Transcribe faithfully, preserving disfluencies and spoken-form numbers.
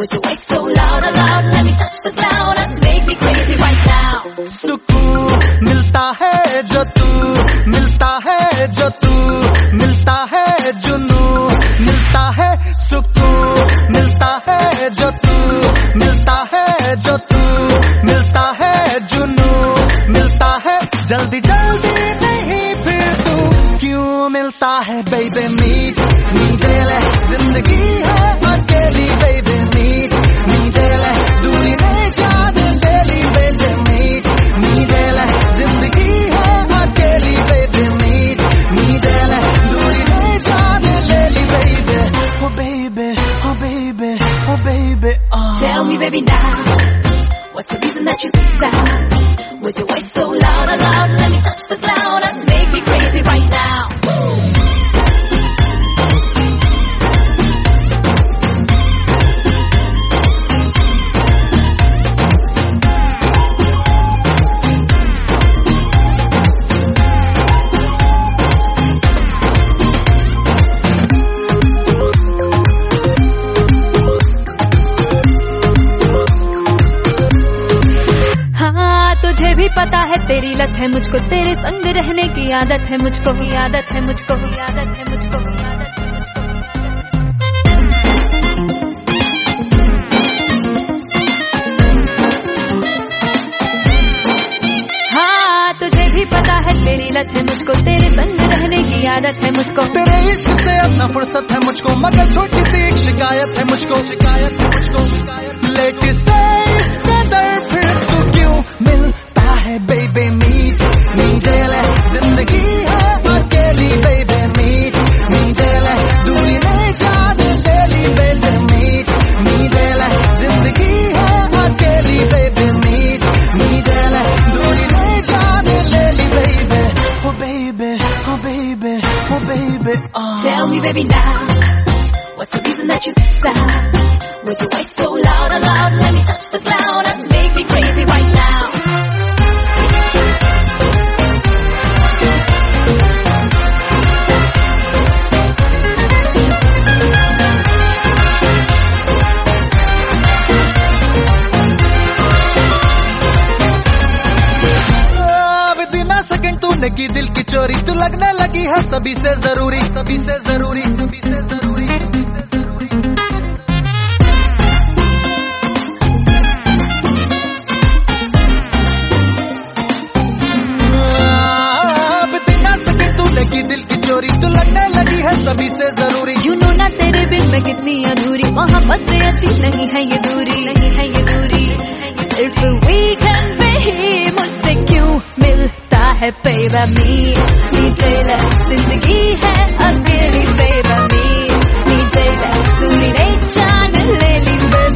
With your waist so loud, loud, let me touch the ground and make me crazy right now. सुकून मिलता है जो तू, मिलता है जो तू, मिलता है जुनू, मिलता है सुकून, मिलता है जो तू, मिलता है जो तू, मिलता है जुनू, मिलता है जल्दी जल्दी नहीं फिर तू क्यों मिलता है बेबी मीट मीठे ले जिंदगी है अकेली बेबी मीट मीठे ले दूरी नहीं जाने डेली बेबी मीट मीठे ले जिंदगी है अकेली बेबी मीट मीठे ले दूरी नहीं जाने daily baby oh baby oh baby oh baby oh. Tell me baby now, what's the reason that you sit down? With your voice so loud, loud, let me touch the ground and make me crazy right now. तुझे भी पता है तेरी लत है मुझको, तेरे संग रहने की आदत है मुझको, ही आदत है मुझको, ही आदत है मुझको, ही आदत है मुझको। हाँ तुझे भी पता है तेरी लत है मुझको, तेरे संग रहने की आदत है मुझको, तेरे इश्क से अब ना फुर्सत है मुझको, मगर छोटी सी एक शिकायत है मुझको, शिकायत है मुझको, शिकायत लेके से कदर फिर तू क्यों मिलता है बेबी मीट मीठे ले जिंदगी है अकेली बेबी मीट मीठे ले दूरी नहीं जाने डेली बेबी मीट मीठे ले जिंदगी है अकेली बेबी मीट मीठे ले दूरी नहीं जाने daily baby oh baby oh baby oh baby oh. Tell me baby now, what's the reason that you sit down? With your voice so loud, loud, let me touch the ground and make me crazy right now. की दिल की चोरी तू लगने लगी है सभी से जरूरी, सभी से जरूरी, सभी से जरूरी, सभी से जरूरी। अब बिना सके तूने की दिल की चोरी तू लगने लगी है सभी से जरूरी। यू नो ना तेरे बिन मैं कितनी अधूरी, मोहब्बत से अच्छी नहीं है ये दूरी, नहीं है ये दूरी। If we can be मुझसे क्यों मिलता है बेबी मीट मीठे ले जिंदगी है अकेली बेबी मीट मीठे ले दूरी नहीं जाने ले ली